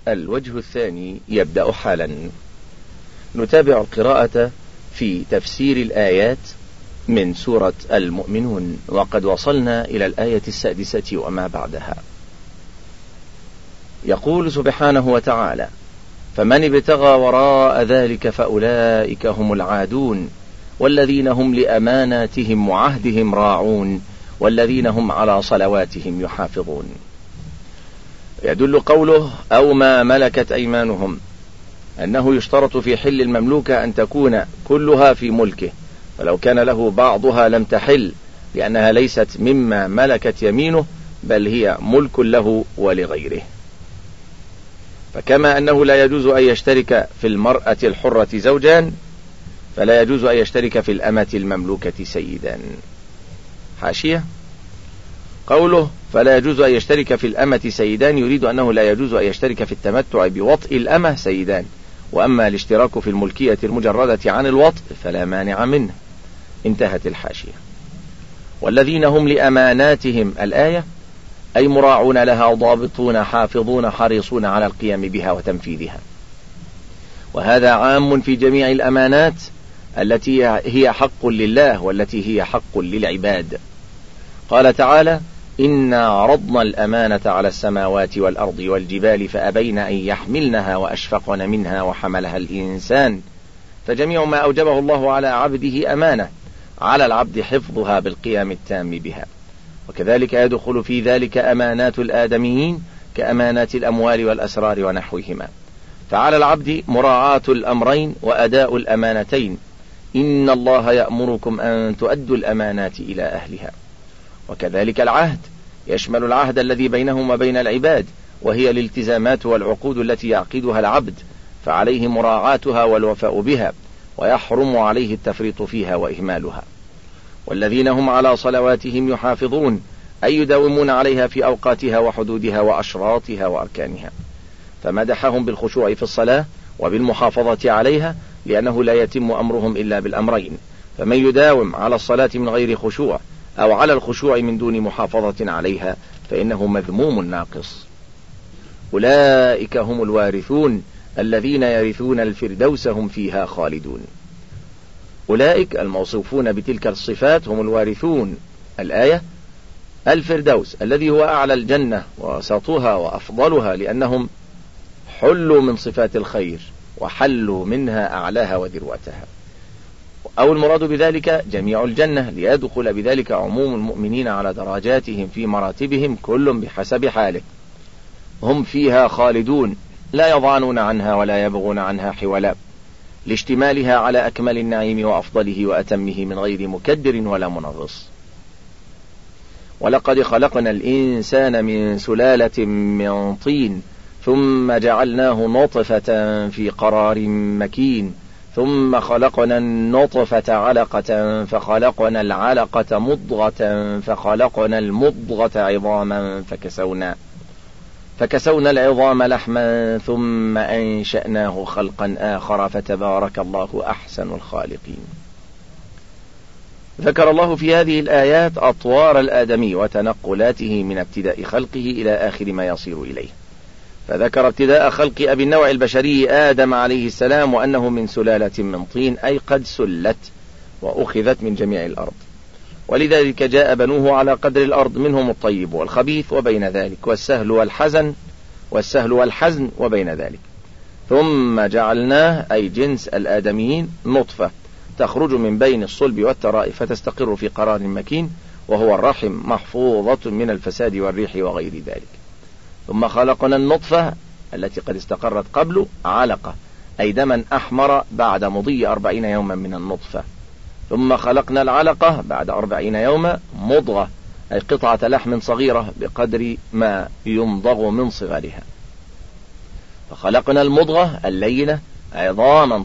الوجه الثاني يبدأ حالا. نتابع القراءة في تفسير الآيات من سورة المؤمنون، وقد وصلنا إلى الآية 6 وما بعدها. يقول سبحانه وتعالى: فمن ابتغى وراء ذلك فأولئك هم العادون والذين هم لأماناتهم وعهدهم راعون والذين هم على صلواتهم يحافظون. يدل قوله أو ما ملكت أيمانهم أنه يشترط في حل المملوكة أن تكون كلها في ملكه، فلو كان له بعضها لم تحل لأنها ليست مما ملكت يمينه، بل هي ملك له ولغيره. فكما أنه لا يجوز أن يشترك في المرأة الحرة زوجان، فلا يجوز أن يشترك في الأمة المملوكة سيدان. حاشية: قوله فلا يجوز أن يشترك في الأمة سيدان يريد أنه لا يجوز أن يشترك في التمتع بوطء الأمة سيدان، وأما الاشتراك في الملكية المجردة عن الوطء فلا مانع منه. انتهت الحاشية. والذين هم لأماناتهم الآية أي مراعون لها ضابطون حافظون حريصون على القيام بها وتنفيذها، وهذا عام في جميع الأمانات التي هي حق لله والتي هي حق للعباد. قال تعالى: إنا عرضنا الأمانة على السماوات والأرض والجبال فأبين أن يحملنها وأشفقن منها وحملها الإنسان. فجميع ما أوجبه الله على عبده أمانة، على العبد حفظها بالقيام التام بها. وكذلك يدخل في ذلك أمانات الآدميين كأمانات الأموال والأسرار ونحوهما، فعلى العبد مراعاة الأمرين وأداء الأمانتين. إن الله يأمركم أن تؤدوا الأمانات إلى أهلها. وكذلك العهد يشمل العهد الذي بينهم وبين العباد، وهي الالتزامات والعقود التي يعقدها العبد، فعليه مراعاتها والوفاء بها، ويحرم عليه التفريط فيها وإهمالها. والذين هم على صلواتهم يحافظون أي يداومون عليها في أوقاتها وحدودها وأشراطها وأركانها، فمدحهم بالخشوع في الصلاة وبالمحافظة عليها، لأنه لا يتم أمرهم إلا بالأمرين. فمن يداوم على الصلاة من غير خشوع أو على الخشوع من دون محافظة عليها فإنه مذموم ناقص. أولئك هم الوارثون الذين يرثون الفردوس هم فيها خالدون. أولئك الموصوفون بتلك الصفات هم الوارثون الآية الفردوس الذي هو أعلى الجنة وسطها وأفضلها، لأنهم حلوا من صفات الخير وحلوا منها أعلاها وذروتها. أو المراد بذلك جميع الجنة، ليدخل بذلك عموم المؤمنين على درجاتهم في مراتبهم كل بحسب حاله. هم فيها خالدون لا يضعنون عنها ولا يبغون عنها حولا، لاشتمالها على أكمل النعيم وأفضله وأتمه من غير مكدر ولا منغص. ولقد خلقنا الإنسان من سلالة من طين ثم جعلناه نطفة في قرار مكين ثم خلقنا النطفة علقة فخلقنا العلقة مضغة فخلقنا المضغة عظاما فكسونا العظام لحما ثم أنشأناه خلقا آخر فتبارك الله أحسن الخالقين. ذكر الله في هذه الآيات أطوار الآدمي وتنقلاته من ابتداء خلقه إلى آخر ما يصير إليه، فذكر ابتداء خلق أبي النوع البشري آدم عليه السلام وأنه من سلالة من طين، أي قد سلت وأخذت من جميع الأرض، ولذلك جاء بنوه على قدر الأرض، منهم الطيب والخبيث وبين ذلك، والسهل والحزن وبين ذلك. ثم جعلناه أي جنس الآدميين نطفة تخرج من بين الصلب والترائب فتستقر في قرار مكين، وهو الرحم محفوظة من الفساد والريح وغير ذلك. ثم خلقنا النطفة التي قد استقرت قبل علقة أي دما أحمر بعد مضي 40 يوما من النطفة. ثم خلقنا العلقة بعد 40 يوما مضغة أي قطعة لحم صغيرة بقدر ما يمضغ من صغرها. فخلقنا المضغة اللينة عظاما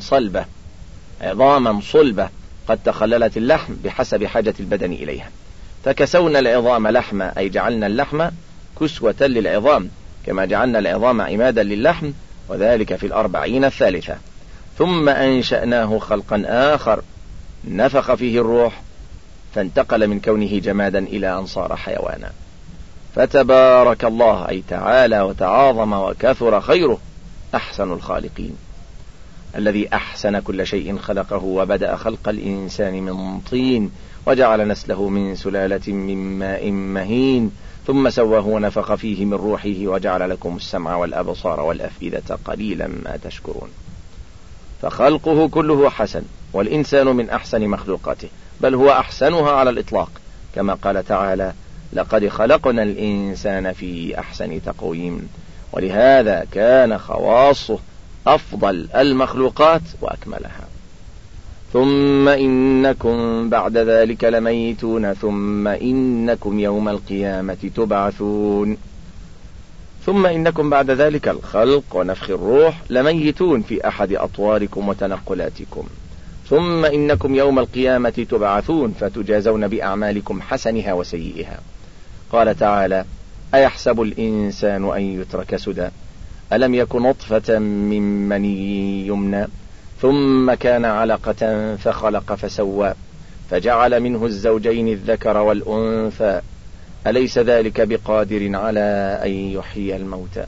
صلبة قد تخللت اللحم بحسب حاجة البدن إليها. فكسونا العظام لحما أي جعلنا اللحم كسوة للعظام كما جعلنا العظام عمادا للحم، وذلك في 40 الثالثة. ثم أنشأناه خلقا آخر نفخ فيه الروح فانتقل من كونه جمادا إلى أن صار حيوانا. فتبارك الله أي تعالى وتعاظم وكثر خيره أحسن الخالقين، الذي أحسن كل شيء خلقه وبدأ خلق الإنسان من طين وجعل نسله من سلالة من ماء مهين ثم سواه ونفخ فيه من روحه وجعل لكم السمع والأبصار والأفئدة قليلا ما تشكرون. فخلقه كله حسن، والإنسان من أحسن مخلوقاته، بل هو أحسنها على الإطلاق، كما قال تعالى: لقد خلقنا الإنسان في أحسن تقويم. ولهذا كان خواصه أفضل المخلوقات وأكملها. ثم إنكم بعد ذلك لميتون ثم إنكم يوم القيامة تبعثون. ثم إنكم بعد ذلك الخلق ونفخ الروح لميتون في أحد أطواركم وتنقلاتكم، ثم إنكم يوم القيامة تبعثون فتجازون بأعمالكم حسنها وسيئها. قال تعالى: أيحسب الإنسان أن يترك سدى ألم يكن نطفة من مني يمنى ثم كان علقة فخلق فسوى فجعل منه الزوجين الذكر والأنثى أليس ذلك بقادر على أن يحيي الموتى.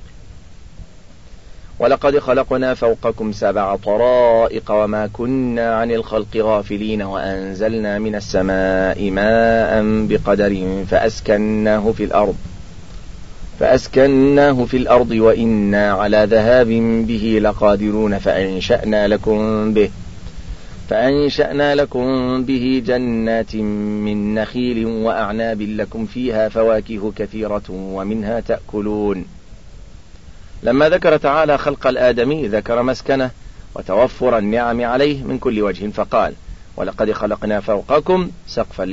ولقد خلقنا فوقكم 7 طرائق وما كنا عن الخلق غافلين وأنزلنا من السماء ماء بقدر فأسكناه في الأرض وإنا على ذهاب به لقادرون فأنشأنا لكم به جنات من نخيل وأعناب لكم فيها فواكه كثيرة ومنها تأكلون. لما ذكر تعالى خلق الآدمي ذكر مسكنه وتوفر النعم عليه من كل وجه، فقال: ولقد خلقنا فوقكم سقفا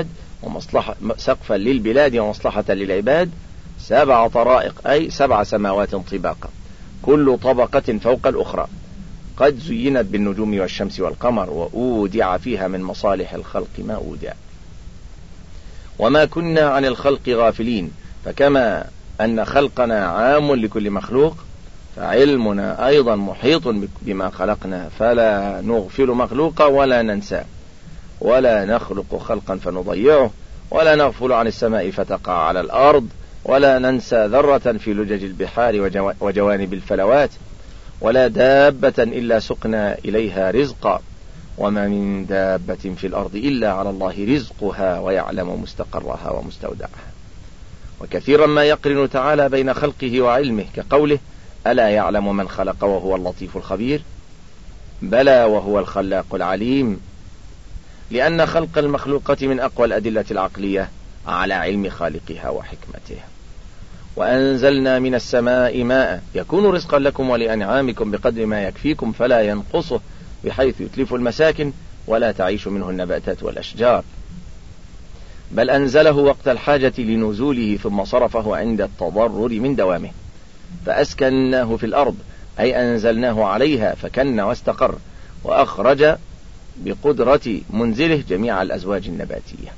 للبلاد ومصلحة للعباد 7 طرائق، أي 7 سماوات طباقا، كل طبقة فوق الأخرى، قد زينت بالنجوم والشمس والقمر وأودع فيها من مصالح الخلق ما أودع. وما كنا عن الخلق غافلين، فكما أن خلقنا عام لكل مخلوق فعلمنا أيضا محيط بما خلقنا، فلا نغفل مخلوقا ولا ننسى، ولا نخلق خلقا فنضيعه، ولا نغفل عن السماء فتقع على الأرض، ولا ننسى ذرة في لجج البحار وجوانب الفلوات، ولا دابة إلا سقنا إليها رزقا، وما من دابة في الأرض إلا على الله رزقها ويعلم مستقرها ومستودعها. وكثيرا ما يقرن تعالى بين خلقه وعلمه، كقوله: ألا يعلم من خلق وهو اللطيف الخبير؟ بلى وهو الخلاق العليم، لأن خلق المخلوقة من أقوى الأدلة العقلية على علم خالقها وحكمته. وأنزلنا من السماء ماء يكون رزقا لكم ولأنعامكم بقدر ما يكفيكم فلا ينقصه بحيث يتلف المساكن ولا تعيش منه النباتات والأشجار، بل أنزله وقت الحاجة لنزوله ثم صرفه عند التضرر من دوامه. فأسكناه في الأرض، أي أنزلناه عليها فكن واستقر، وأخرج بقدرة منزله جميع الأزواج النباتية.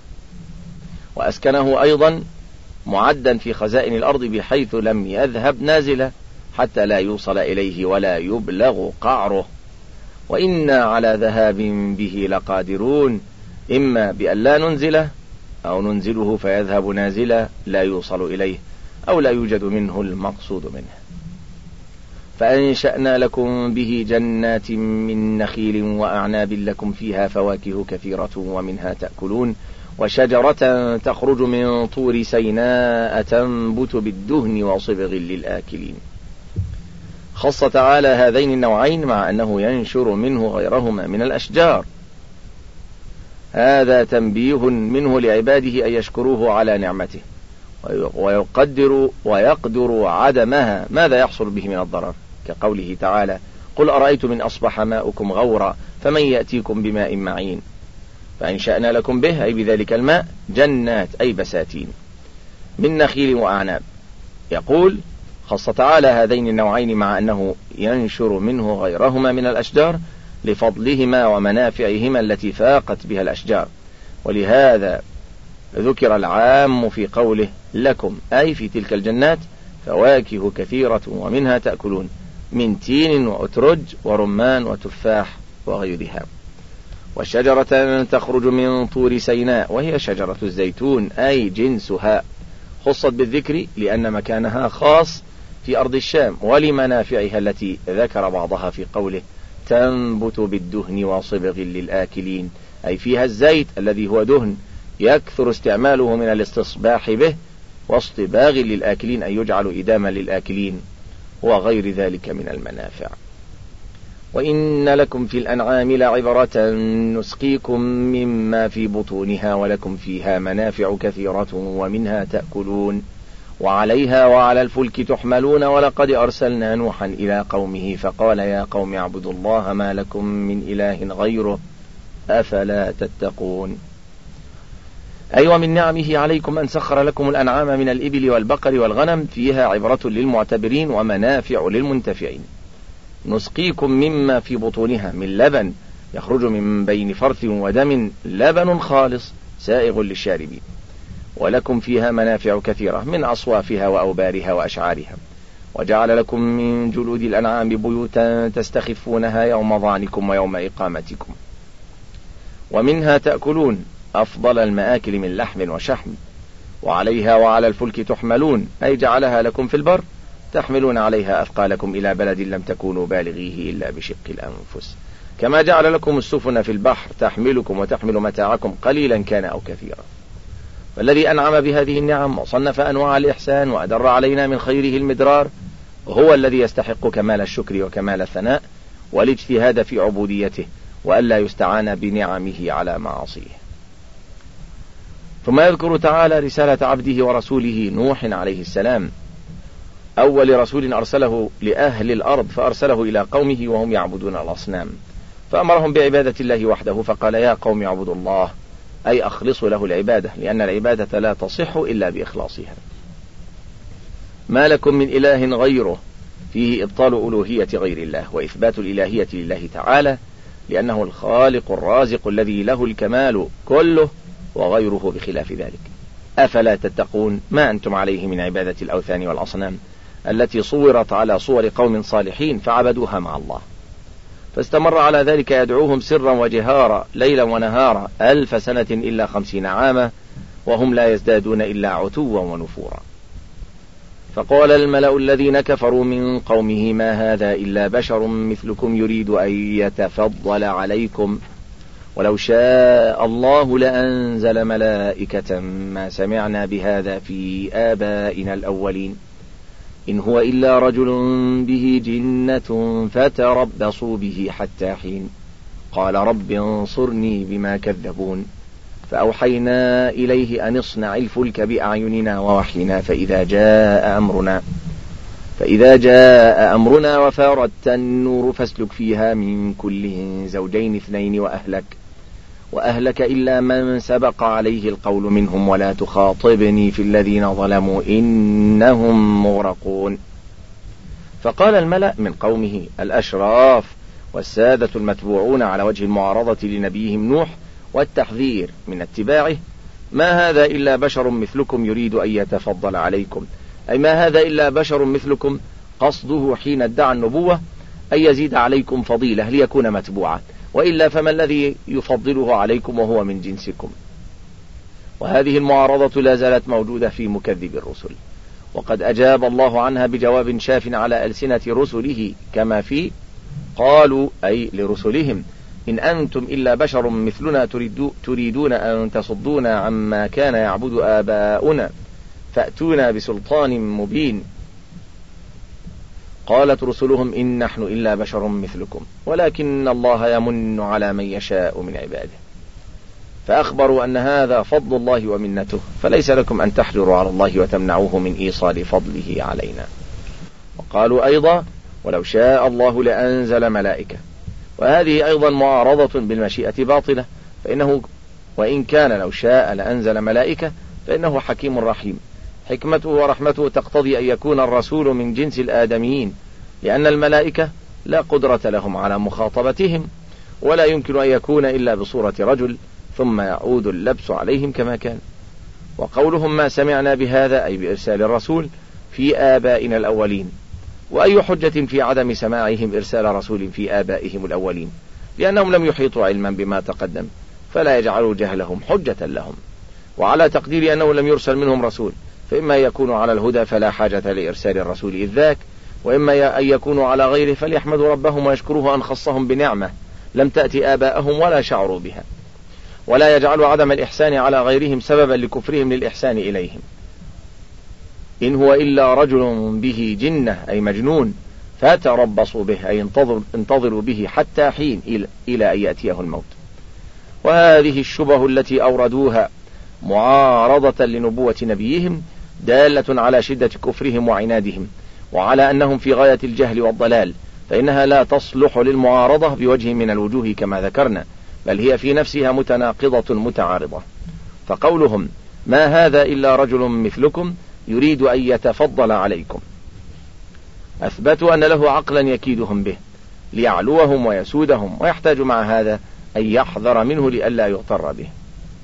وأسكنه أيضا معدا في خزائن الأرض بحيث لم يذهب نازلا حتى لا يوصل إليه ولا يبلغ قعره، وإنا على ذهاب به لقادرون، إما بأن لا ننزله أو ننزله فيذهب نازلا لا يوصل إليه أو لا يوجد منه المقصود منه. فأنشأنا لكم به جنات من نخيل وأعناب لكم فيها فواكه كثيرة ومنها تأكلون، وشجرة تخرج من طور سيناء تنبت بالدهن وصبغ للآكلين. خص تعالى هذين النوعين مع أنه ينشر منه غيرهما من الأشجار. هذا تنبيه منه لعباده أن يشكروه على نعمته ويقدر عدمها ماذا يحصل به من الضرر، كقوله تعالى: قل أرأيتم إن أصبح ماؤكم غورا فمن يأتيكم بماء معين. فأنشأنا لكم به، أي بذلك الماء، جنات، أي بساتين، من نخيل وأعناب. يقول: خص تعالى هذين النوعين مع أنه ينشر منه غيرهما من الأشجار لفضلهما ومنافعهما التي فاقت بها الأشجار، ولهذا ذكر العام في قوله لكم، أي في تلك الجنات فواكه كثيرة ومنها تأكلون، من تين وأترج ورمان وتفاح وغيرها. وشجرة تخرج من طور سيناء، وهي شجرة الزيتون، أي جنسها، خصت بالذكر لأن مكانها خاص في أرض الشام ولمنافعها التي ذكر بعضها في قوله تنبت بالدهن وصبغ للآكلين، أي فيها الزيت الذي هو دهن يكثر استعماله من الاستصباح به، واصطباغ للآكلين أي يجعل إداما للآكلين، وغير ذلك من المنافع. وإن لكم في الأنعام لعبرة نسقيكم مما في بطونها ولكم فيها منافع كثيرة ومنها تأكلون وعليها وعلى الفلك تحملون ولقد أرسلنا نوحا إلى قومه فقال يا قوم اعبدوا الله ما لكم من إله غيره أفلا تتقون. أي ومن نعمه عليكم أن سخر لكم الأنعام من الإبل والبقر والغنم فيها عبرة للمعتبرين ومنافع للمنتفعين. نسقيكم مما في بطونها من لبن يخرج من بين فرث ودم لبن خالص سائغ للشاربين، ولكم فيها منافع كثيرة من أصوافها وأوبارها وأشعارها، وجعل لكم من جلود الأنعام بيوتا تستخفونها يوم ظعنكم ويوم إقامتكم، ومنها تأكلون أفضل المآكل من لحم وشحم، وعليها وعلى الفلك تحملون أي جعلها لكم في البر تحملون عليها أثقالكم إلى بلد لم تكونوا بالغيه إلا بشق الأنفس، كما جعل لكم السفن في البحر تحملكم وتحمل متاعكم قليلا كان أو كثيرا. فالذي أنعم بهذه النعم وصنف أنواع الإحسان وأدر علينا من خيره المدرار هو الذي يستحق كمال الشكر وكمال الثناء والاجتهاد في عبوديته، وألا يستعان بنعمه على معاصيه. ثم يذكر تعالى رسالة عبده ورسوله نوح عليه السلام، أول رسول أرسله لأهل الأرض، فأرسله إلى قومه وهم يعبدون الأصنام، فأمرهم بعبادة الله وحده، فقال يا قوم اعبدوا الله أي أخلصوا له العبادة، لأن العبادة لا تصح إلا بإخلاصها. ما لكم من إله غيره فيه إبطال ألوهية غير الله وإثبات الإلهية لله تعالى، لأنه الخالق الرازق الذي له الكمال كله وغيره بخلاف ذلك. أفلا تتقون ما أنتم عليه من عبادة الأوثان والأصنام التي صورت على صور قوم صالحين فعبدوها مع الله، فاستمر على ذلك يدعوهم سرا وجهارا ليلا ونهارا 1000 سنة إلا 50 عاما وهم لا يزدادون إلا عتوا ونفورا. فقال الملأ الذين كفروا من قومه ما هذا إلا بشر مثلكم يريد أن يتفضل عليكم ولو شاء الله لأنزل ملائكة ما سمعنا بهذا في آبائنا الأولين إن هو إلا رجل به جنة فتربصوا به حتى حين قال رب انصرني بما كذبون فأوحينا إليه أن اصنع الفلك بأعيننا ووحينا فإذا جاء أمرنا وفارت النور فاسلك فيها من كل زوجين 2 وأهلك إلا من سبق عليه القول منهم ولا تخاطبني في الذين ظلموا إنهم مغرقون. فقال الملأ من قومه الأشراف والسادة المتبوعون على وجه المعارضة لنبيهم نوح والتحذير من اتباعه ما هذا إلا بشر مثلكم يريد أن يتفضل عليكم، أي ما هذا إلا بشر مثلكم، قصده حين ادعى النبوة أن يزيد عليكم فضيلة ليكون متبوعا، وإلا فما الذي يفضله عليكم وهو من جنسكم. وهذه المعارضة لا زالت موجودة في مكذب الرسل، وقد أجاب الله عنها بجواب شاف على ألسنة رسله كما في قالوا أي لرسلهم إن أنتم إلا بشر مثلنا تريدون أن تصدونا عما كان يعبد آباؤنا فأتونا بسلطان مبين. قالت رسلهم إن نحن إلا بشر مثلكم ولكن الله يمن على من يشاء من عباده، فأخبروا أن هذا فضل الله ومنته، فليس لكم أن تحجروا على الله وتمنعوه من إيصال فضله علينا. وقالوا أيضا ولو شاء الله لأنزل ملائكة، وهذه أيضا معارضة بالمشيئة باطلة، فإنه وإن كان لو شاء لأنزل ملائكة فإنه حكيم رحيم، حكمته ورحمته تقتضي أن يكون الرسول من جنس الآدميين، لأن الملائكة لا قدرة لهم على مخاطبتهم، ولا يمكن أن يكون إلا بصورة رجل ثم يعود اللبس عليهم كما كان. وقولهم ما سمعنا بهذا أي بإرسال الرسول في آبائنا الأولين، وأي حجة في عدم سماعهم إرسال رسول في آبائهم الأولين، لأنهم لم يحيطوا علما بما تقدم فلا يجعلوا جهلهم حجة لهم. وعلى تقدير أنه لم يرسل منهم رسول فإما أن يكونوا على الهدى فلا حاجة لإرسال الرسول إذ ذاك، وإما أن يكونوا على غيره فليحمدوا ربهم ويشكروه أن خصهم بنعمة لم تأتي آباءهم ولا شعروا بها، ولا يجعلوا عدم الإحسان على غيرهم سببا لكفرهم للإحسان إليهم. إن هو إلا رجل به جنة أي مجنون فتربصوا به أي انتظروا به حتى حين إلى أن يأتيه الموت. وهذه الشبه التي أوردوها معارضة لنبوة نبيهم دالة على شدة كفرهم وعنادهم، وعلى أنهم في غاية الجهل والضلال، فإنها لا تصلح للمعارضة بوجه من الوجوه كما ذكرنا، بل هي في نفسها متناقضة متعارضة. فقولهم ما هذا إلا رجل مثلكم يريد أن يتفضل عليكم، أثبتوا أن له عقلا يكيدهم به ليعلوهم ويسودهم، ويحتاج مع هذا أن يحذر منه لئلا يغتر به.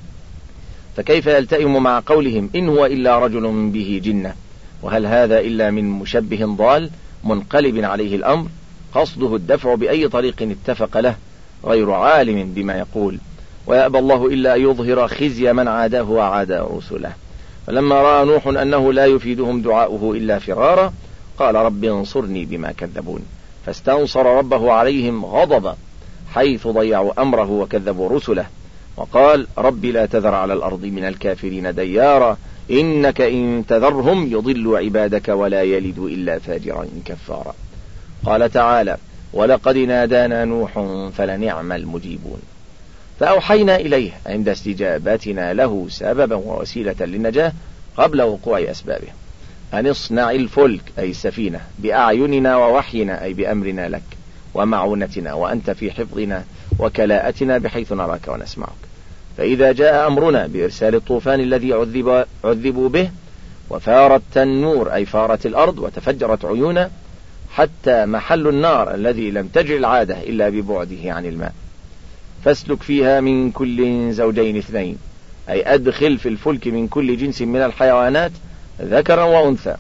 فكيف يلتئم مع قولهم إن هو إلا رجل به جنة؟ وهل هذا إلا من مشبه ضال منقلب عليه الأمر قصده الدفع بأي طريق اتفق له غير عالم بما يقول، ويأبى الله إلا أن يظهر خزي من عاداه وعادى رسله. فلما رأى نوح أنه لا يفيدهم دعاؤه إلا فرارا قال رب انصرني بما كذبون، فاستنصر ربه عليهم غضبا حيث ضيعوا أمره وكذبوا رسله، وقال رب لا تذر على الأرض من الكافرين ديارا إنك إن تذرهم يضلوا عبادك ولا يلدوا إلا فاجرا كفارا. قال تعالى ولقد نادانا نوح فلنعم المجيبون. فأوحينا إليه عند استجابتنا له سببا ووسيلة للنجاة قبل وقوع أسبابه أن اصنع الفلك أي السفينة بأعيننا ووحينا أي بأمرنا لك ومعونتنا، وأنت في حفظنا وكلاءتنا بحيث نراك ونسمعك. فإذا جاء أمرنا بإرسال الطوفان الذي عذبوا به وفار التنور أي فارت الأرض وتفجرت عيونا حتى محل النار الذي لم تجري العادة إلا ببعده عن الماء، فاسلك فيها من كل زوجين اثنين أي أدخل في الفلك من كل جنس من الحيوانات ذكرا وأنثى،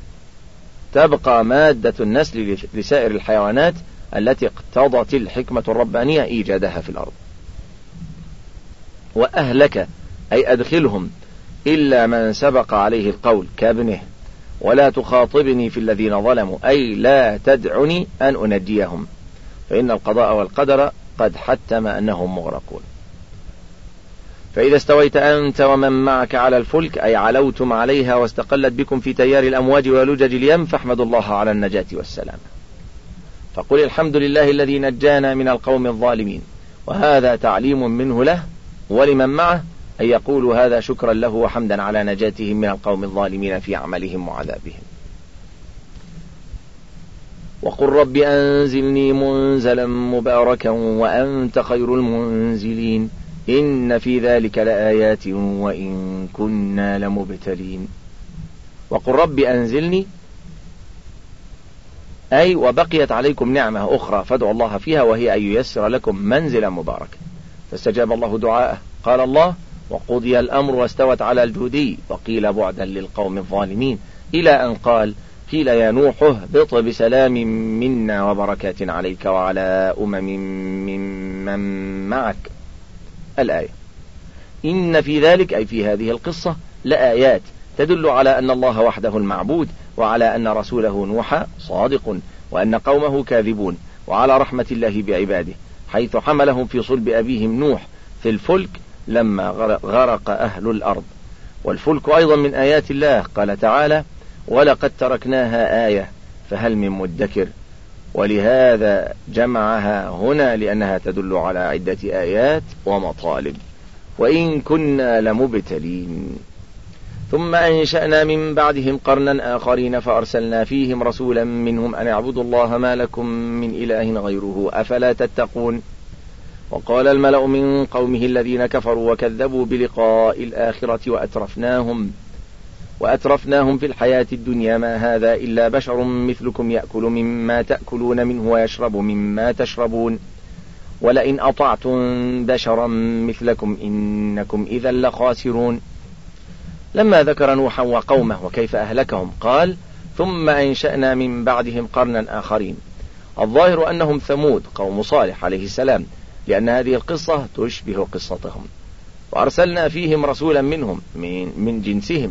تبقى مادة النسل لسائر الحيوانات التي اقتضت الحكمة الربانية إيجادها في الأرض. وأهلك أي أدخلهم إلا من سبق عليه القول كابنه، ولا تخاطبني في الذين ظلموا أي لا تدعني أن أنجيهم، فإن القضاء والقدر قد حتم أنهم مغرقون. فإذا استويت أنت ومن معك على الفلك أي علوتم عليها واستقلت بكم في تيار الأمواج ولجج اليم فاحمدوا الله على النجاة والسلام. فقل الحمد لله الذي نجانا من القوم الظالمين، وهذا تعليم منه له ولمن معه أن يقولوا هذا شكرا له وحمدا على نجاتهم من القوم الظالمين في عملهم وعذابهم. وقل رب أنزلني منزلا مباركا وأنت خير المنزلين إن في ذلك لآيات وإن كنا لمبتلين. وقل رب أنزلني أي وبقيت عليكم نعمة أخرى فادعوا الله فيها، وهي أن ييسر لكم منزلا مباركا. فاستجاب الله دعاءه. قال الله وقضي الأمر واستوت على الجودي وقيل بعدا للقوم الظالمين، إلى أن قال قيل يا نوح اهبط بسلام منا وبركات عليك وعلى ممن معك. الآية. إن في ذلك أي في هذه القصة لآيات تدل على أن الله وحده المعبود، وعلى أن رسوله نوح صادق، وأن قومه كاذبون، وعلى رحمة الله بعباده حيث حملهم في صلب أبيهم نوح في الفلك لما غرق أهل الأرض. والفلك أيضا من آيات الله، قال تعالى ولقد تركناها آية فهل من مدكر، ولهذا جمعها هنا لأنها تدل على عدة آيات ومطالب. وإن كنا لمبتلين. ثم أنشأنا من بعدهم قرنا آخرين فأرسلنا فيهم رسولا منهم أن اعبدوا الله ما لكم من إله غيره أفلا تتقون. وقال الملأ من قومه الذين كفروا وكذبوا بلقاء الآخرة وأترفناهم في الحياة الدنيا ما هذا إلا بشر مثلكم يأكل مما تأكلون منه ويشرب مما تشربون ولئن أطعتم بشرا مثلكم إنكم إذا لخاسرون. لما ذكر نوحا وقومه وكيف أهلكهم قال ثم أنشأنا من بعدهم قرنا آخرين. الظاهر أنهم ثمود قوم صالح عليه السلام، لأن هذه القصة تشبه قصتهم. وأرسلنا فيهم رسولا منهم من جنسهم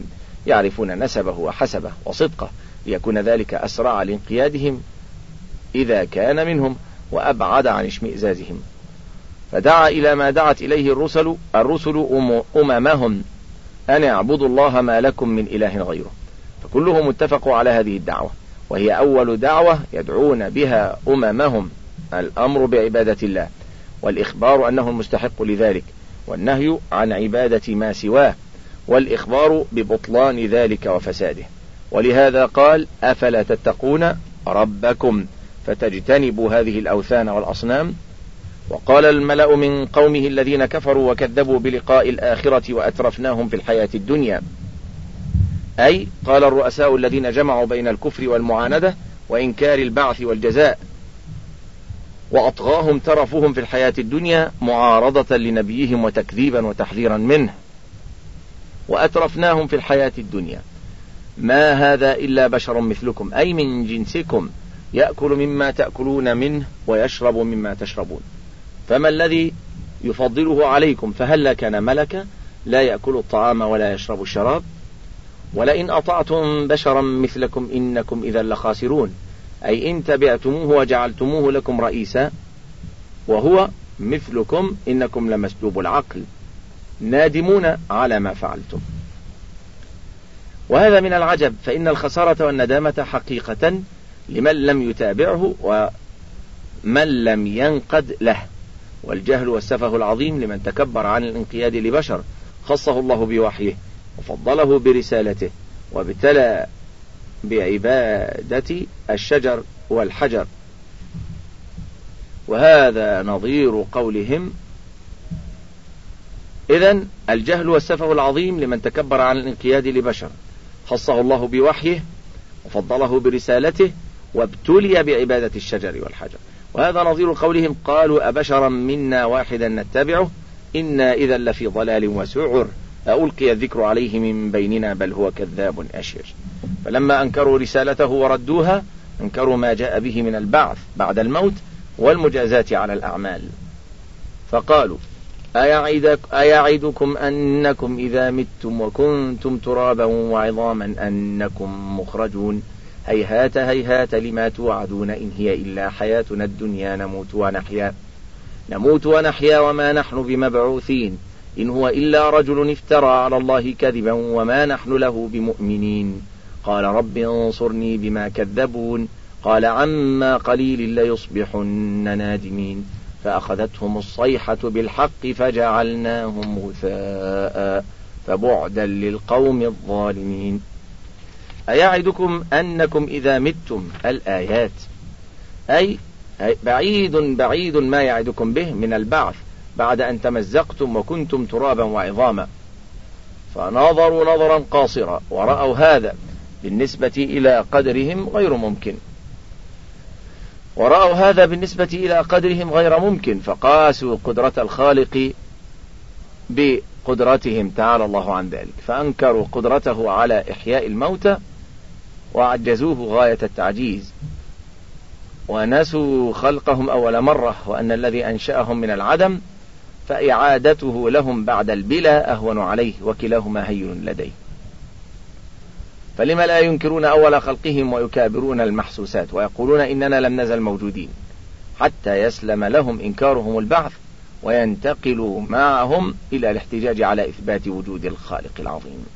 يعرفون نسبه وحسبه وصدقه، ليكون ذلك أسرع لانقيادهم إذا كان منهم، وأبعد عن اشمئزازهم. فدعا إلى ما دعت إليه الرسل أممهم أن اعبدوا الله ما لكم من إله غيره، فكلهم اتفقوا على هذه الدعوة، وهي أول دعوة يدعون بها أممهم، الأمر بعبادة الله، والإخبار أنه المستحق لذلك، والنهي عن عبادة ما سواه، والإخبار ببطلان ذلك وفساده. ولهذا قال: أفلا تتقون ربكم فتجتنبوا هذه الأوثان والأصنام. وقال الملأ من قومه الذين كفروا وكذبوا بلقاء الآخرة وأترفناهم في الحياة الدنيا، أي قال الرؤساء الذين جمعوا بين الكفر والمعاندة وإنكار البعث والجزاء، وأطغاهم ترفهم في الحياة الدنيا معارضة لنبيهم وتكذيبا وتحذيرا منه. وأترفناهم في الحياة الدنيا، ما هذا إلا بشر مثلكم، أي من جنسكم، يأكل مما تأكلون منه ويشرب مما تشربون، فما الذي يفضله عليكم؟ فهل كان ملكا لا يأكل الطعام ولا يشرب الشراب؟ ولئن أطعتم بشرا مثلكم إنكم إذا لخاسرون، أي إن تبعتموه وجعلتموه لكم رئيسا وهو مثلكم إنكم لمسلوب العقل نادمون على ما فعلتم. وهذا من العجب، فإن الخسارة والندامة حقيقة لمن لم يتابعه ومن لم ينقد له، والجهل والسفه العظيم لمن تكبر عن الانقياد لبشر خصه الله بوحيه وفضله برسالته، وابتلى بعبادة الشجر والحجر. وهذا نظير قولهم: إذن الجهل والسفه العظيم لمن تكبر عن الانقياد لبشر خصه الله بوحيه وفضله برسالته وابتلي بعبادة الشجر والحجر. وهذا نظير قولهم: قالوا أبشرا منا واحدا نتبعه إنا إذا لفي ضلال وسعر ألقي الذكر عليه من بيننا بل هو كذاب أشر. فلما أنكروا رسالته وردوها أنكروا ما جاء به من البعث بعد الموت والمجازات على الأعمال، فقالوا: أيعدكم أنكم إذا متم وكنتم ترابا وعظاما أنكم مخرجون، هيهات هيهات لما توعدون إن هي إلا حياتنا الدنيا نموت ونحيا وما نحن بمبعوثين، إن هو إلا رجل افترى على الله كذبا وما نحن له بمؤمنين. قال رب انصرني بما كذبون، قال عما قليل ليصبحن نادمين، فأخذتهم الصيحة بالحق فجعلناهم غثاء فبعدا للقوم الظالمين. أيعدكم أنكم إذا متم، الآيات، أي بعيد ما يعدكم به من البعث بعد أن تمزقتم وكنتم ترابا وعظاما. فنظروا نظرا قاصرا ورأوا هذا بالنسبة إلى قدرهم غير ممكن، فقاسوا قدرة الخالق بقدرتهم تعالى الله عن ذلك، فأنكروا قدرته على إحياء الموتى وعجزوه غاية التعجيز، ونسوا خلقهم أول مرة، وأن الذي أنشأهم من العدم فإعادته لهم بعد البلا أهون عليه، وكلاهما هين لديه. فلما لا ينكرون أول خلقهم ويكابرون المحسوسات ويقولون إننا لم نزل موجودين، حتى يسلم لهم إنكارهم البعث وينتقلوا معهم إلى الاحتجاج على إثبات وجود الخالق العظيم.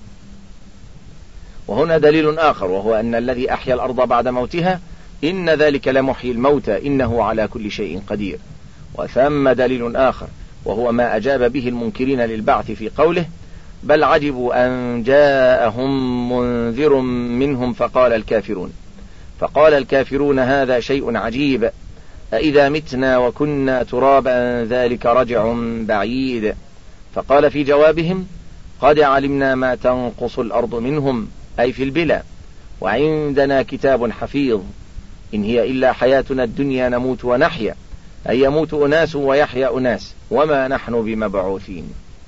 وهنا دليل آخر، وهو أن الذي أحيا الأرض بعد موتها إن ذلك لمحيي الموتى إنه على كل شيء قدير. وثم دليل آخر، وهو ما أجاب به المنكرين للبعث في قوله: بل عجبوا أن جاءهم منذر منهم فقال الكافرون هذا شيء عجيب، أإذا متنا وكنا ترابا ذلك رجع بعيد. فقال في جوابهم: قد علمنا ما تنقص الأرض منهم، أي في البلا، وعندنا كتاب حفيظ، إن هي إلا حياتنا الدنيا نموت ونحيا، أي يموت أناس ويحيا أناس، وما نحن بمبعوثين.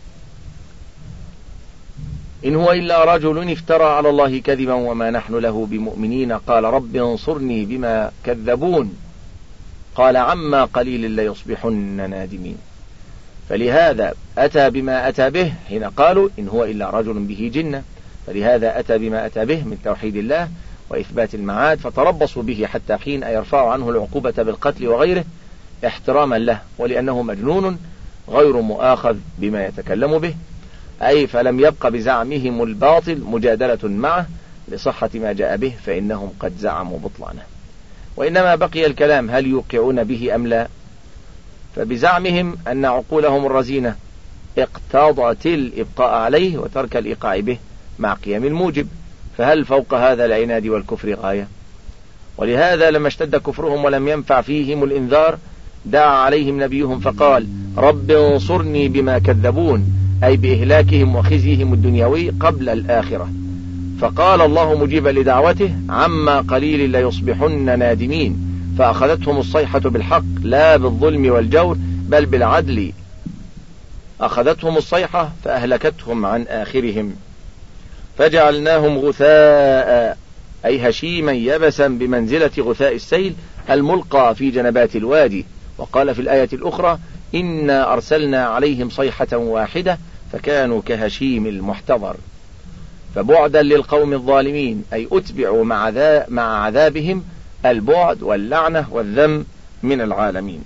إن هو إلا رجل افترى على الله كذبا وما نحن له بمؤمنين، قال رب انصرني بما كذبون، قال عما قليل ليصبحن نادمين. فلهذا أتى بما أتى به حين قالوا إن هو إلا رجل به جنة، فلهذا أتى بما أتى به من توحيد الله وإثبات المعاد، فتربصوا به حتى حين يرفع عنه العقوبة بالقتل وغيره احتراما له، ولأنه مجنون غير مؤاخذ بما يتكلم به، أي فلم يبق بزعمهم الباطل مجادلة معه لصحة ما جاء به، فإنهم قد زعموا بطلانه، وإنما بقي الكلام هل يوقعون به أم لا. فبزعمهم أن عقولهم الرزينة اقتضت الإبقاء عليه وترك الإيقاع به مع قيام الموجب، فهل فوق هذا العناد والكفر غاية؟ ولهذا لما اشتد كفرهم ولم ينفع فيهم الإنذار دعا عليهم نبيهم فقال رب انصرني بما كذبون، أي بإهلاكهم وخزيهم الدنيوي قبل الآخرة. فقال الله مجيبا لدعوته عما قليل ليصبحن نادمين، فأخذتهم الصيحة بالحق لا بالظلم والجور بل بالعدل، أخذتهم الصيحة فأهلكتهم عن آخرهم، فجعلناهم غثاء أي هشيما يبسا بمنزلة غثاء السيل الملقى في جنبات الوادي. وقال في الآية الأخرى إنا أرسلنا عليهم صيحة واحدة فكانوا كهشيم المحتضر. فبعدا للقوم الظالمين أي أتبعوا مع عذابهم البعد واللعنة والذم من العالمين.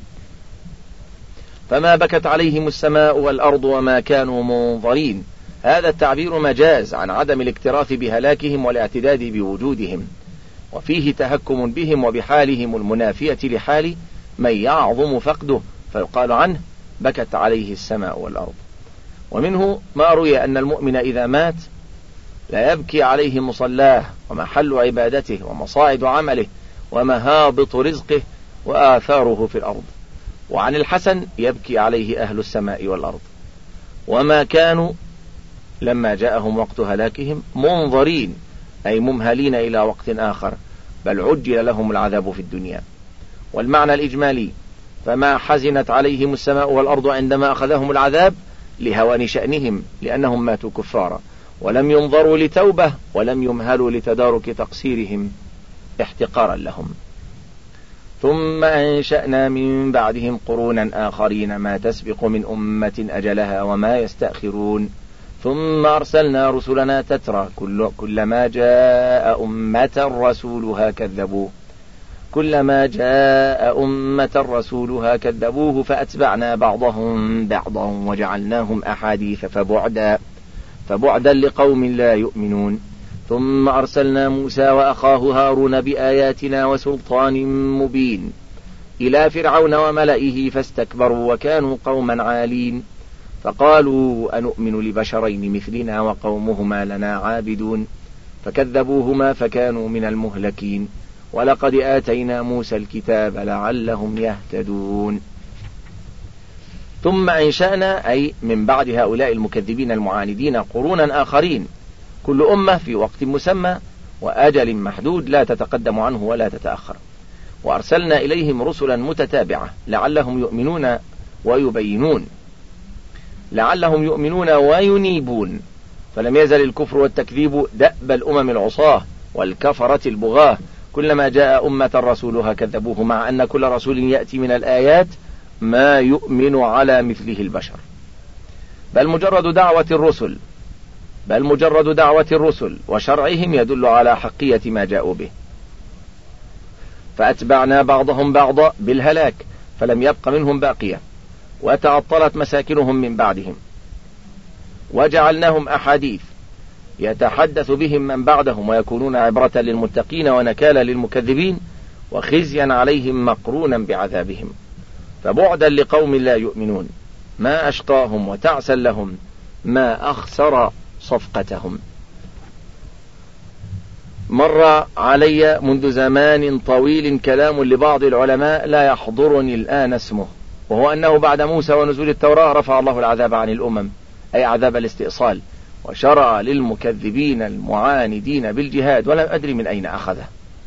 فما بكت عليهم السماء والأرض وما كانوا منظرين، هذا التعبير مجاز عن عدم الاكتراث بهلاكهم والاعتداد بوجودهم، وفيه تهكم بهم وبحالهم المنافية لحال من يعظم فقده، فيقال عنه بكت عليه السماء والأرض. ومنه ما روي أن المؤمن إذا مات لا يبكي عليه مصلاه ومحل عبادته ومصاعد عمله ومهابط رزقه وآثاره في الأرض. وعن الحسن يبكي عليه أهل السماء والأرض. وما كانوا لما جاءهم وقت هلاكهم منظرين أي ممهلين إلى وقت آخر، بل عجل لهم العذاب في الدنيا. والمعنى الإجمالي فما حزنت عليهم السماء والأرض عندما أخذهم العذاب لهوان شأنهم لأنهم ماتوا كفارا، ولم ينظروا لتوبة ولم يمهلوا لتدارك تقصيرهم احتقارا لهم. ثم أنشأنا من بعدهم قرونا آخرين ما تسبق من أمة أجلها وما يستأخرون ثم أرسلنا رسلنا تترى كلما جاء أمة رسولها كذبوه فأتبعنا بعضهم بعضا وجعلناهم أحاديث فبعدا لقوم لا يؤمنون. ثم أرسلنا موسى وأخاه هارون بآياتنا وسلطان مبين إلى فرعون وملئه فاستكبروا وكانوا قوما عالين، فقالوا أنؤمن لبشرين مثلنا وقومهما لنا عابدون، فكذبوهما فكانوا من المهلكين. ولقد آتينا موسى الكتاب لعلهم يهتدون. ثم أنشأنا أي من بعد هؤلاء المكذبين المعاندين قرونا آخرين، كل أمة في وقت مسمى وأجل محدود لا تتقدم عنه ولا تتأخر، وأرسلنا إليهم رسلا متتابعة لعلهم يؤمنون وينيبون. فلم يزل الكفر والتكذيب دأب الأمم العصاة والكفرة البغاة، كلما جاء أمة رسولها كذبوه، مع أن كل رسول يأتي من الآيات ما يؤمن على مثله البشر، بل مجرد دعوة الرسل وشرعهم يدل على حقية ما جاءوا به. فأتبعنا بعضهم بعضا بالهلاك فلم يبق منهم باقية، وتعطلت مساكنهم من بعدهم، وجعلناهم أحاديث يتحدث بهم من بعدهم ويكونون عبرة للمتقين ونكالا للمكذبين وخزيا عليهم مقرونا بعذابهم. فبعدا لقوم لا يؤمنون، ما أشقاهم وتعسا لهم، ما أخسر صفقتهم. مر علي منذ زمان طويل كلام لبعض العلماء لا يحضرني الآن اسمه، وهو أنه بعد موسى ونزول التوراة رفع الله العذاب عن الأمم، أي عذاب الاستئصال، وشرع للمكذبين المعاندين بالجهاد، ولم أدري من أين أخذه.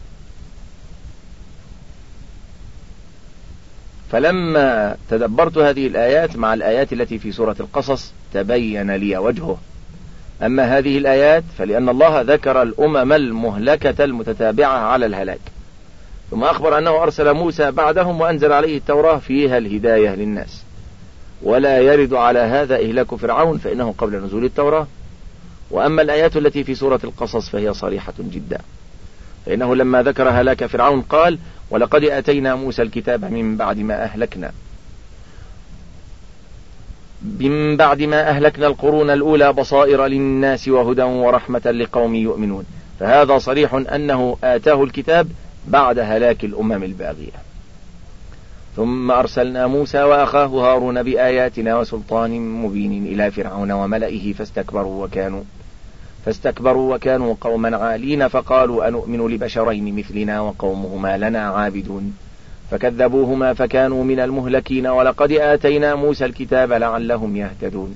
فلما تدبرت هذه الآيات مع الآيات التي في سورة القصص تبين لي وجهه. أما هذه الآيات فلأن الله ذكر الأمم المهلكة المتتابعة على الهلاك، ثم أخبر أنه أرسل موسى بعدهم وأنزل عليه التوراة فيها الهداية للناس، ولا يرد على هذا إهلاك فرعون فإنه قبل نزول التوراة، وأما الآيات التي في سورة القصص فهي صريحة جدا، فإنه لما ذكر هلاك فرعون قال: ولقد آتينا موسى الكتاب من بعد ما أهلكنا القرون الأولى بصائر للناس وهدى ورحمة لقوم يؤمنون. فهذا صريح أنه آتاه الكتاب بعد هلاك الأمم الباغية. ثم أرسلنا موسى وأخاه هارون بآياتنا وسلطان مبين إلى فرعون وملئه فاستكبروا وكانوا قوما عالين، فقالوا أنؤمن لبشرين مثلنا وقومهما لنا عابدون، فكذبوهما فكانوا من المهلكين. ولقد آتينا موسى الكتاب لعلهم يهتدون.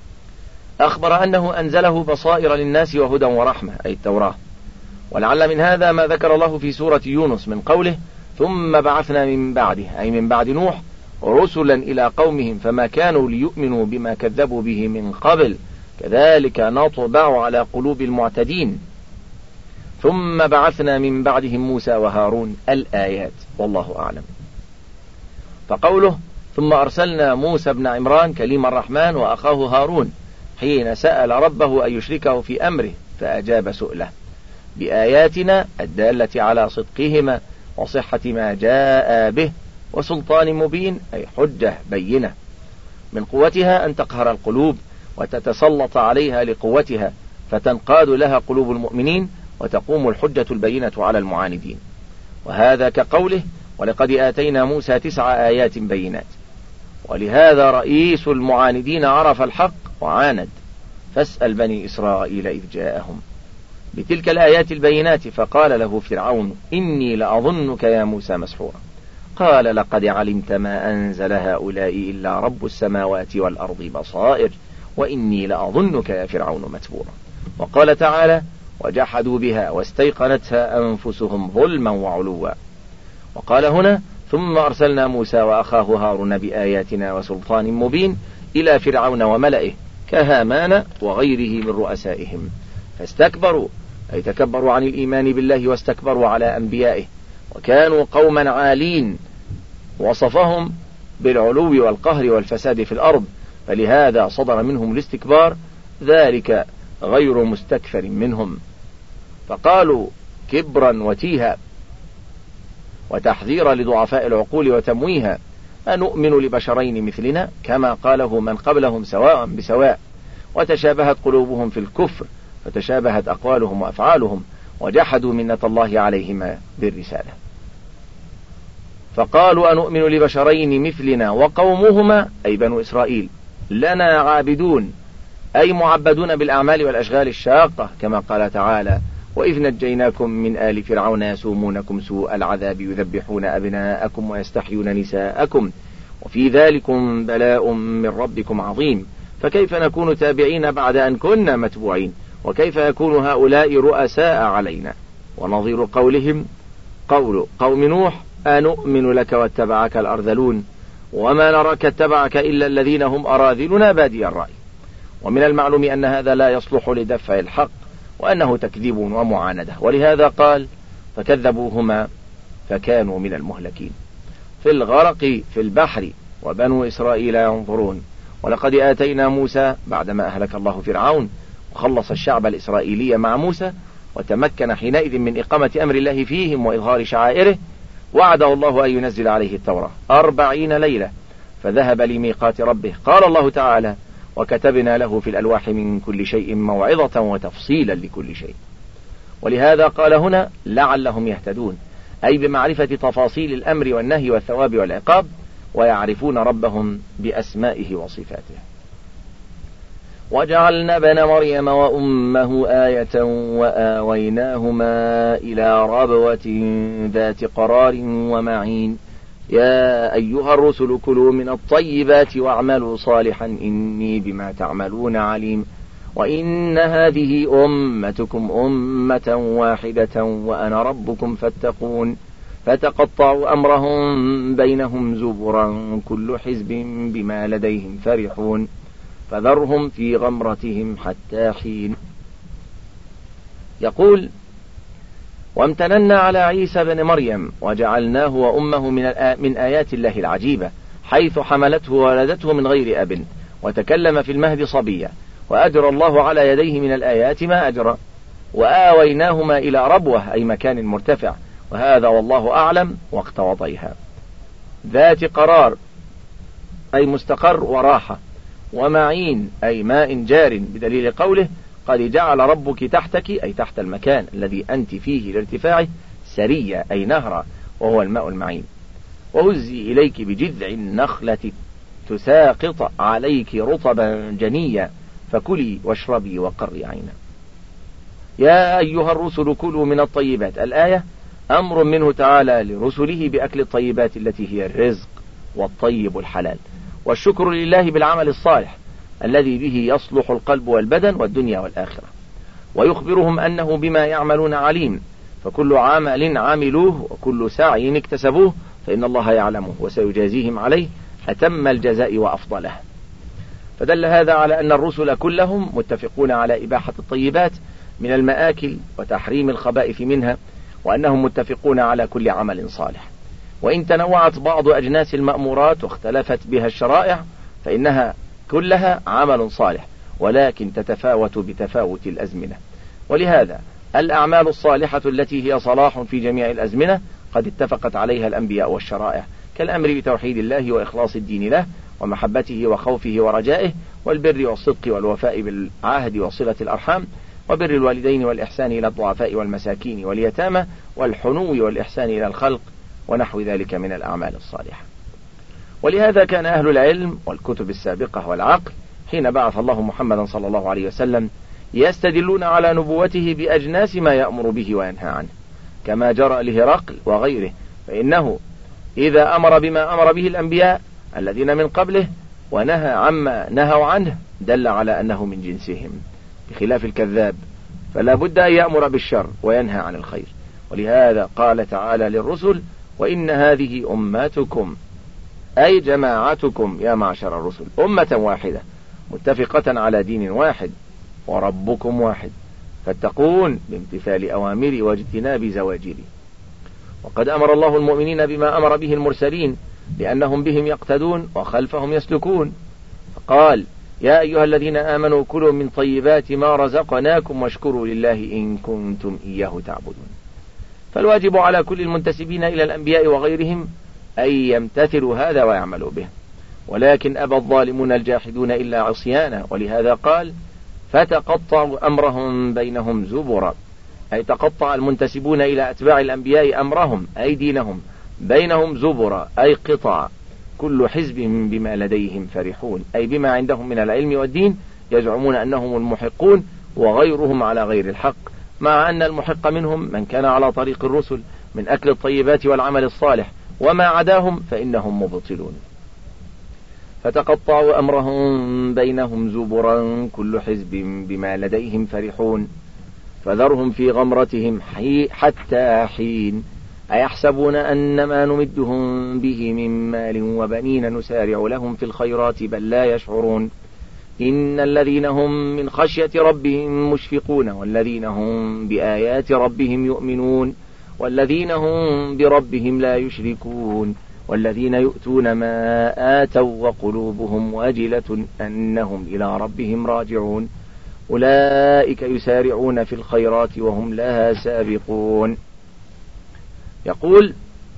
أخبر أنه أنزله بصائر للناس وهدى ورحمة، أي التوراة. ولعل من هذا ما ذكر الله في سورة يونس من قوله: ثم بعثنا من بعده، أي من بعد نوح، رسلا إلى قومهم فما كانوا ليؤمنوا بما كذبوا به من قبل كذلك نطبع على قلوب المعتدين. ثم بعثنا من بعدهم موسى وهارون، الآيات، والله أعلم. فقوله: ثم أرسلنا موسى بن عمران كليم الرحمن وأخاه هارون حين سأل ربه أن يشركه في أمره فأجاب سؤله بآياتنا الدالة على صدقهما وصحة ما جاء به، وسلطان مبين، أي حجة بينة من قوتها أن تقهر القلوب وتتسلط عليها لقوتها، فتنقاد لها قلوب المؤمنين وتقوم الحجة البينة على المعاندين. وهذا كقوله: ولقد آتينا موسى 9 آيات بينات. ولهذا رئيس المعاندين عرف الحق وعاند، فاسأل بني إسرائيل إذ جاءهم بتلك الآيات البينات فقال له فرعون: إني لأظنك يا موسى مسحورا. قال: لقد علمت ما أنزل هؤلاء إلا رب السماوات والأرض بصائر وإني لأظنك يا فرعون متبورا. وقال تعالى: وجحدوا بها واستيقنتها أنفسهم ظلما وعلوا. وقال هنا: ثم أرسلنا موسى وأخاه هارون بآياتنا وسلطان مبين إلى فرعون وملئه كهامان وغيره من رؤسائهم، فاستكبروا، أي تكبروا عن الإيمان بالله واستكبروا على أنبيائه، وكانوا قوما عالين، وصفهم بالعلو والقهر والفساد في الأرض، فلهذا صدر منهم الاستكبار، ذلك غير مستكثر منهم. فقالوا كبرا وتيها وتحذيرا لضعفاء العقول وتمويها: أنؤمن لبشرين مثلنا، كما قاله من قبلهم سواء بسواء، وتشابهت قلوبهم في الكفر فتشابهت أقوالهم وأفعالهم، وجحدوا منة الله عليهما بالرسالة. فقالوا أنؤمن لبشرين مثلنا وقومهما، أي بنو إسرائيل، لنا عابدون، أي معبدون بالأعمال والأشغال الشاقة، كما قال تعالى: وإذ نجيناكم من آل فرعون يسومونكم سوء العذاب يذبحون أبناءكم ويستحيون نساءكم وفي ذلكم بلاء من ربكم عظيم. فكيف نكون تابعين بعد أن كنا متبوعين؟ وكيف يكون هؤلاء رؤساء علينا؟ ونظير قولهم قول قوم نوح: أنؤمن لك واتبعك الأرذلون وما نراك اتبعك إلا الذين هم أراذلنا بادي الرأي. ومن المعلوم أن هذا لا يصلح لدفع الحق، وأنه تكذيب ومعاندة، ولهذا قال: فكذبوهما فكانوا من المهلكين. في الغرق في البحر وبنو إسرائيل ينظرون. ولقد آتينا موسى بعدما أهلك الله فرعون وخلص الشعب الإسرائيلي مع موسى، وتمكن حينئذ من إقامة أمر الله فيهم وإظهار شعائره، وعده الله أن ينزل عليه التوراة 40 ليلة، فذهب لميقات ربه. قال الله تعالى: وكتبنا له في الألواح من كل شيء موعظة وتفصيلا لكل شيء. ولهذا قال هنا: لعلهم يهتدون، أي بمعرفة تفاصيل الأمر والنهي والثواب والعقاب، ويعرفون ربهم بأسمائه وصفاته. وجعلنا ابن مريم وأمه آية وآويناهما إلى ربوة ذات قرار ومعين. يا أيها الرسل كلوا من الطيبات واعملوا صالحا إني بما تعملون عليم. وإن هذه أمتكم أمة واحدة وأنا ربكم فاتقون. فتقطعوا أمرهم بينهم زبرا كل حزب بما لديهم فرحون. فذرهم في غمرتهم حتى حين. يقول: وامتننا على عيسى بن مريم وجعلناه وأمه من آيات الله العجيبة، حيث حملته وولدته من غير أب، وتكلم في المهد صبيا، وأجرى الله على يديه من الآيات ما أجرى، وآويناهما إلى ربوة أي مكان مرتفع، وهذا والله أعلم وقت وضعها. ذات قرار أي مستقر وراحة، ومعين أي ماء جار، بدليل قوله قد جعل ربك تحتك أي تحت المكان الذي أنت فيه لارتفاعه سريا أي نهرا، وهو الماء المعين. وهزي إليك بجذع النخلة تساقط عليك رطبا جنيا فكلي واشربي وقري عينا. يا أيها الرسل كلوا من الطيبات. الآية أمر منه تعالى لرسله بأكل الطيبات التي هي الرزق والطيب الحلال، والشكر لله بالعمل الصالح الذي به يصلح القلب والبدن والدنيا والآخرة، ويخبرهم أنه بما يعملون عليم، فكل عمل عملوه وكل سعي اكتسبوه فإن الله يعلمه وسيجازيهم عليه أتم الجزاء وأفضله. فدل هذا على أن الرسل كلهم متفقون على إباحة الطيبات من المآكل وتحريم الخبائث منها، وأنهم متفقون على كل عمل صالح. وإن تنوعت بعض أجناس المأمورات واختلفت بها الشرائع فإنها كلها عمل صالح، ولكن تتفاوت بتفاوت الأزمنة. ولهذا الأعمال الصالحة التي هي صلاح في جميع الأزمنة قد اتفقت عليها الأنبياء والشرائع، كالأمر بتوحيد الله وإخلاص الدين له ومحبته وخوفه ورجائه، والبر والصدق والوفاء بالعهد وصلة الأرحام، وبر الوالدين والإحسان إلى الضعفاء والمساكين واليتامى، والحنو والإحسان إلى الخلق، ونحو ذلك من الأعمال الصالحة. ولهذا كان أهل العلم والكتب السابقة والعقل حين بعث الله محمدا صلى الله عليه وسلم يستدلون على نبوته بأجناس ما يأمر به وينهى عنه، كما جرى لهرقل وغيره، فإنه إذا أمر بما أمر به الأنبياء الذين من قبله ونهى عما نهوا عنه دل على أنه من جنسهم، بخلاف الكذاب فلا بد أن يأمر بالشر وينهى عن الخير. ولهذا قال تعالى للرسل وإن هذه أمتكم أي جماعتكم يا معشر الرسل أمة واحدة متفقة على دين واحد وربكم واحد فاتقون بامتثال أوامري واجتناب زواجري. وقد أمر الله المؤمنين بما أمر به المرسلين لأنهم بهم يقتدون وخلفهم يسلكون، فقال يا أيها الذين آمنوا كلوا من طيبات ما رزقناكم واشكروا لله إن كنتم إياه تعبدون. فالواجب على كل المنتسبين إلى الأنبياء وغيرهم أن يمتثلوا هذا ويعملوا به، ولكن أبى الظالمون الجاحدون إلا عصيانا، ولهذا قال فتقطعوا أمرهم بينهم زبرا، أي تقطع المنتسبون إلى أتباع الأنبياء أمرهم أي دينهم بينهم زبرا أي قطع، كل حزب بما لديهم فرحون، أي بما عندهم من العلم والدين يزعمون أنهم المحقون وغيرهم على غير الحق، مع أن المحق منهم من كان على طريق الرسل من أكل الطيبات والعمل الصالح، وما عداهم فإنهم مبطلون. فتقطعوا أمرهم بينهم زبرا كل حزب بما لديهم فرحون فذرهم في غمرتهم حتى حين أيحسبون أن ما نمدهم به من مال وبنين نسارع لهم في الخيرات بل لا يشعرون إن الذين هم من خشية ربهم مشفقون والذين هم بآيات ربهم يؤمنون والذين هم بربهم لا يشركون والذين يؤتون ما آتوا وقلوبهم واجلة أنهم إلى ربهم راجعون أولئك يسارعون في الخيرات وهم لها سابقون. يقول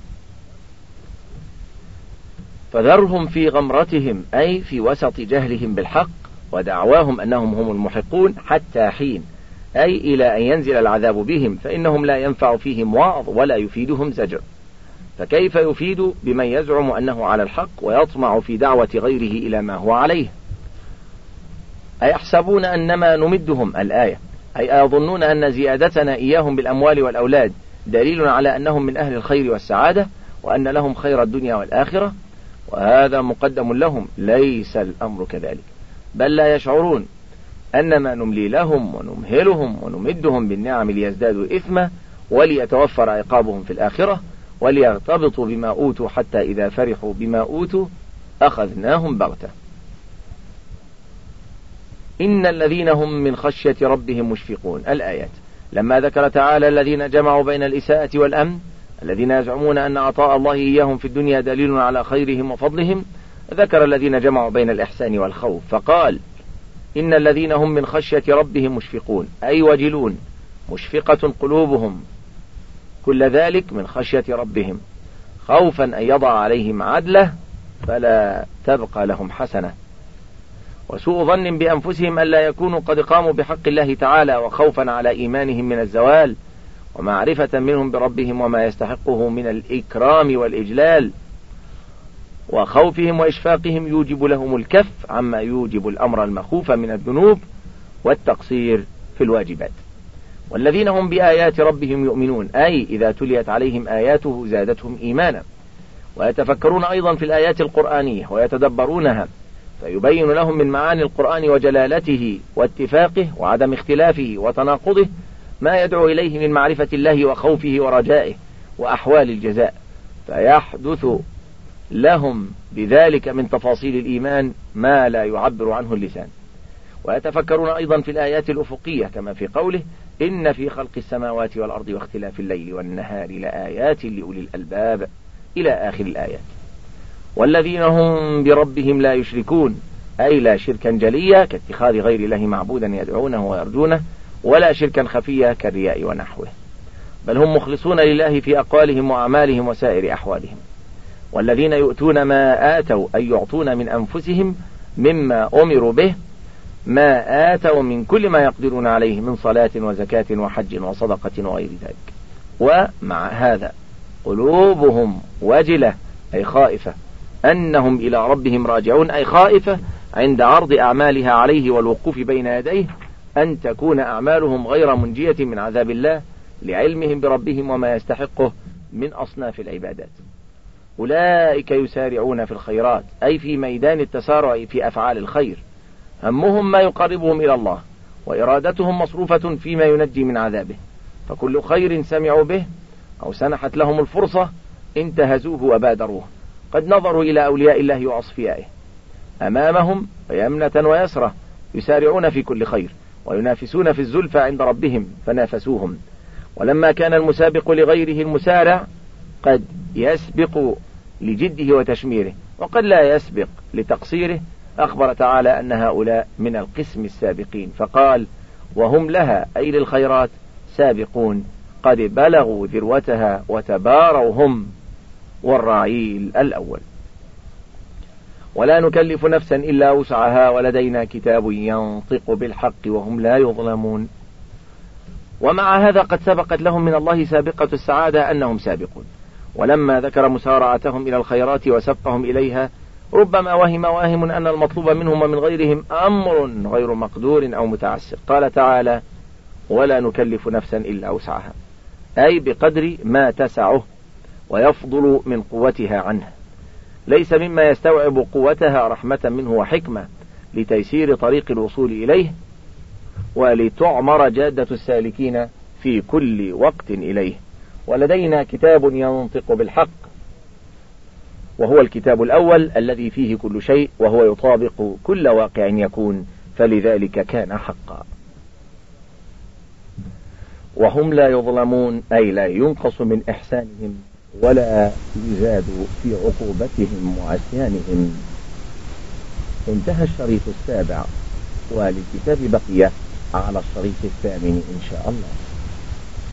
فذرهم في غمرتهم أي في وسط جهلهم بالحق ودعواهم أنهم هم المحقون حتى حين أي إلى أن ينزل العذاب بهم، فإنهم لا ينفع فيهم وعظ ولا يفيدهم زجر، فكيف يفيد بمن يزعم أنه على الحق ويطمع في دعوة غيره إلى ما هو عليه. أيحسبون أنما نمدهم الآية أي أيظنون أن زيادتنا إياهم بالأموال والأولاد دليل على أنهم من أهل الخير والسعادة وأن لهم خير الدنيا والآخرة، وهذا مقدم لهم، ليس الأمر كذلك، بل لا يشعرون أنما نملي لهم ونمهلهم ونمدهم بالنعم ليزدادوا إثما وليتوفر عقابهم في الآخرة وليغتبطوا بما أوتوا حتى إذا فرحوا بما أوتوا أخذناهم بغتة. إن الذين هم من خشية ربهم مشفقون الآيات لما ذكر تعالى الذين جمعوا بين الإساءة والأمن الذين يزعمون أن عطاء الله إياهم في الدنيا دليل على خيرهم وفضلهم، ذكر الذين جمعوا بين الإحسان والخوف فقال إن الذين هم من خشية ربهم مشفقون أي وجلون، مشفقة قلوبهم، كل ذلك من خشية ربهم، خوفا أن يضع عليهم عدله فلا تبقى لهم حسنة، وسوء ظن بأنفسهم ألا يكونوا قد قاموا بحق الله تعالى، وخوفا على إيمانهم من الزوال، ومعرفة منهم بربهم وما يستحقه من الإكرام والإجلال، وخوفهم وإشفاقهم يوجب لهم الكف عما يوجب الأمر المخوف من الذنوب والتقصير في الواجبات. والذين هم بآيات ربهم يؤمنون أي إذا تليت عليهم آياته زادتهم إيمانا، ويتفكرون أيضا في الآيات القرآنية ويتدبرونها، فيبين لهم من معاني القرآن وجلالته واتفاقه وعدم اختلافه وتناقضه ما يدعو إليه من معرفة الله وخوفه ورجائه وأحوال الجزاء، فيحدث لهم بذلك من تفاصيل الإيمان ما لا يعبر عنه اللسان. ويتفكرون أيضا في الآيات الأفقية كما في قوله إن في خلق السماوات والأرض واختلاف الليل والنهار لآيات لأولي الألباب إلى آخر الآيات. والذين هم بربهم لا يشركون أي لا شركا جليا كاتخاذ غير الله معبودا يدعونه ويرجونه، ولا شركا خفيا كالرياء ونحوه، بل هم مخلصون لله في أقوالهم وأعمالهم وسائر أحوالهم. والذين يؤتون ما آتوا أي يعطون من أنفسهم مما أمروا به ما آتوا من كل ما يقدرون عليه من صلاة وزكاة وحج وصدقة وغير ذلك، ومع هذا قلوبهم وجلة أي خائفة أنهم إلى ربهم راجعون، أي خائفة عند عرض أعمالها عليه والوقوف بين يديه أن تكون أعمالهم غير منجية من عذاب الله لعلمهم بربهم وما يستحقه من أصناف العبادات. أولئك يسارعون في الخيرات أي في ميدان التسارع في أفعال الخير، همهم ما يقربهم إلى الله، وإرادتهم مصروفة فيما ينجي من عذابه، فكل خير سمعوا به أو سنحت لهم الفرصة انتهزوه وبادروه، قد نظروا إلى أولياء الله وأصفيائه أمامهم ويمنة ويسرة يسارعون في كل خير وينافسون في الزلفى عند ربهم فنافسوهم. ولما كان المسابق لغيره المسارع قد يسبق لجده وتشميره وقد لا يسبق لتقصيره، أخبر تعالى أن هؤلاء من القسم السابقين، فقال وهم لها أي للخيرات سابقون قد بلغوا ذروتها وتباروا هم والرعيل الأول. ولا نكلف نفسا إلا وسعها ولدينا كتاب ينطق بالحق وهم لا يظلمون. ومع هذا قد سبقت لهم من الله سابقة السعادة أنهم سابقون، ولما ذكر مسارعتهم إلى الخيرات وسبقهم إليها ربما وهم واهم أن المطلوب منهم ومن غيرهم أمر غير مقدور أو متعسر. قال تعالى ولا نكلف نفسا إلا وسعها أي بقدر ما تسعه ويفضل من قوتها عنه، ليس مما يستوعب قوتها رحمة منه وحكمة لتيسير طريق الوصول إليه ولتعمر جادة السالكين في كل وقت إليه. ولدينا كتاب ينطق بالحق وهو الكتاب الأول الذي فيه كل شيء وهو يطابق كل واقع يكون، فلذلك كان حقا. وهم لا يظلمون أي لا ينقص من إحسانهم ولا يزاد في عقوبتهم وعصيانهم. انتهى الشريط السابع، وللكتاب بقية على الشريط الثامن إن شاء الله.